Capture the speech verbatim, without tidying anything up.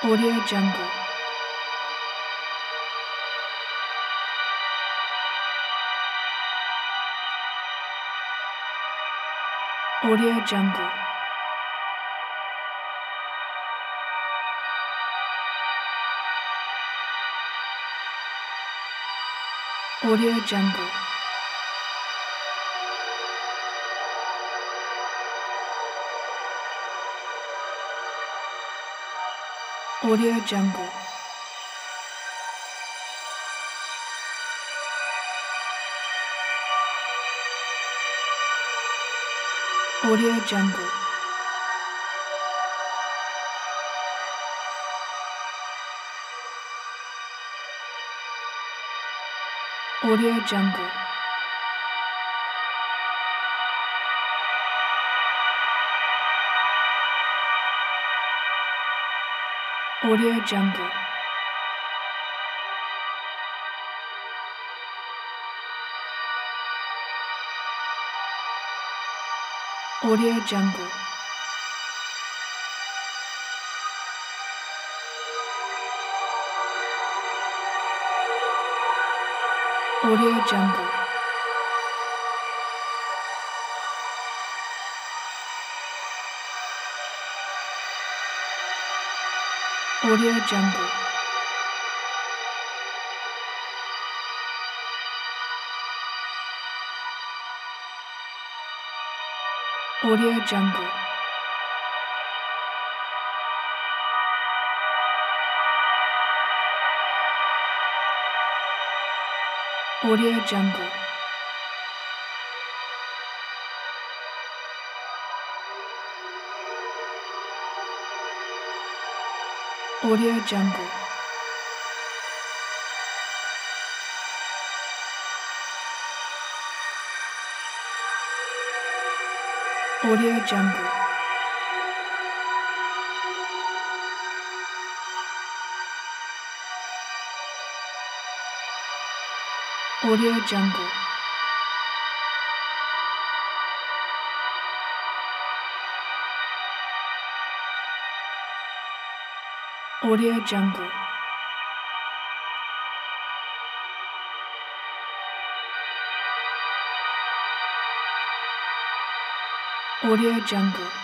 Audio Jungle. Audio Jungle. Audio Jungle. Audio Jungle. Audio Jungle. Audio Jungle. Audio Jungle. Audio Jungle. Audio Jungle. Audio Jungle. Audio Jungle. Audio Jungle. Audio Jungle. Audio Jungle. Audio Jungle. Audio Jungle. Audio Jungle.